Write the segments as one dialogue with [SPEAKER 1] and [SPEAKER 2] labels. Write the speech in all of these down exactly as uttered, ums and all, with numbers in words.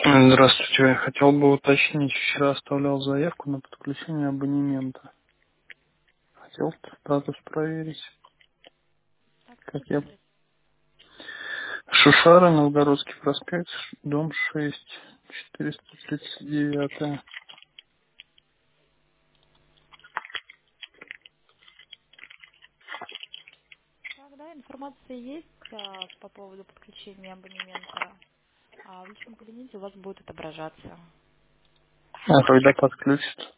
[SPEAKER 1] Здравствуйте. Я хотел бы уточнить, вчера оставлял заявку на подключение абонемента. Хотел статус проверить.
[SPEAKER 2] Так,
[SPEAKER 1] Как
[SPEAKER 2] какой-то
[SPEAKER 1] я...
[SPEAKER 2] адрес.
[SPEAKER 1] Шушара, Новгородский проспект, дом шесть, четыреста тридцать девять.
[SPEAKER 2] Так, да, информация есть а, по поводу подключения абонемента. А в личном кабинете у вас будет отображаться.
[SPEAKER 1] А когда подключит?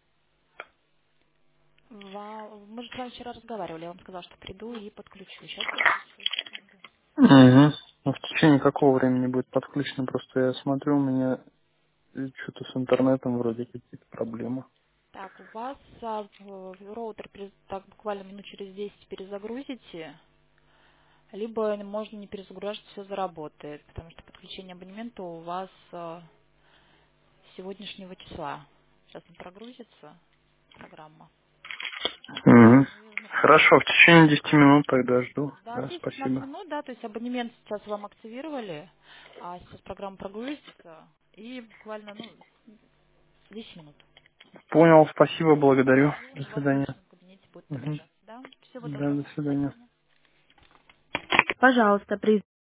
[SPEAKER 2] Ва- Мы же с вами вчера разговаривали, я вам сказала, что приду и подключу. Сейчас подключу, секунду.
[SPEAKER 1] Угу. В течение какого времени будет подключено? Просто я смотрю, у меня что-то с интернетом вроде какие-то проблемы.
[SPEAKER 2] Так, у вас а, в- в роутер перез- так буквально минут через десять перезагрузите, либо можно не перезагружать, все заработает, потому что подключение абонемента у вас а, с сегодняшнего числа. Сейчас не прогрузится программа.
[SPEAKER 1] Угу.
[SPEAKER 2] И на
[SPEAKER 1] Хорошо, в течение десяти минут тогда жду.
[SPEAKER 2] Да,
[SPEAKER 1] Да,
[SPEAKER 2] десять-пятнадцать
[SPEAKER 1] спасибо.
[SPEAKER 2] минут, да, то есть абонемент сейчас вам активировали, а сейчас программа прогрузится, и буквально, ну, десять минут.
[SPEAKER 1] Понял, спасибо, благодарю.
[SPEAKER 2] Да, и
[SPEAKER 1] До
[SPEAKER 2] у вас в
[SPEAKER 1] свидания.
[SPEAKER 2] личном кабинете будет
[SPEAKER 1] Угу.
[SPEAKER 2] отображаться, да? Всего
[SPEAKER 1] Да, до
[SPEAKER 2] доброго, до
[SPEAKER 1] свидания.
[SPEAKER 2] свидания. Пожалуйста, при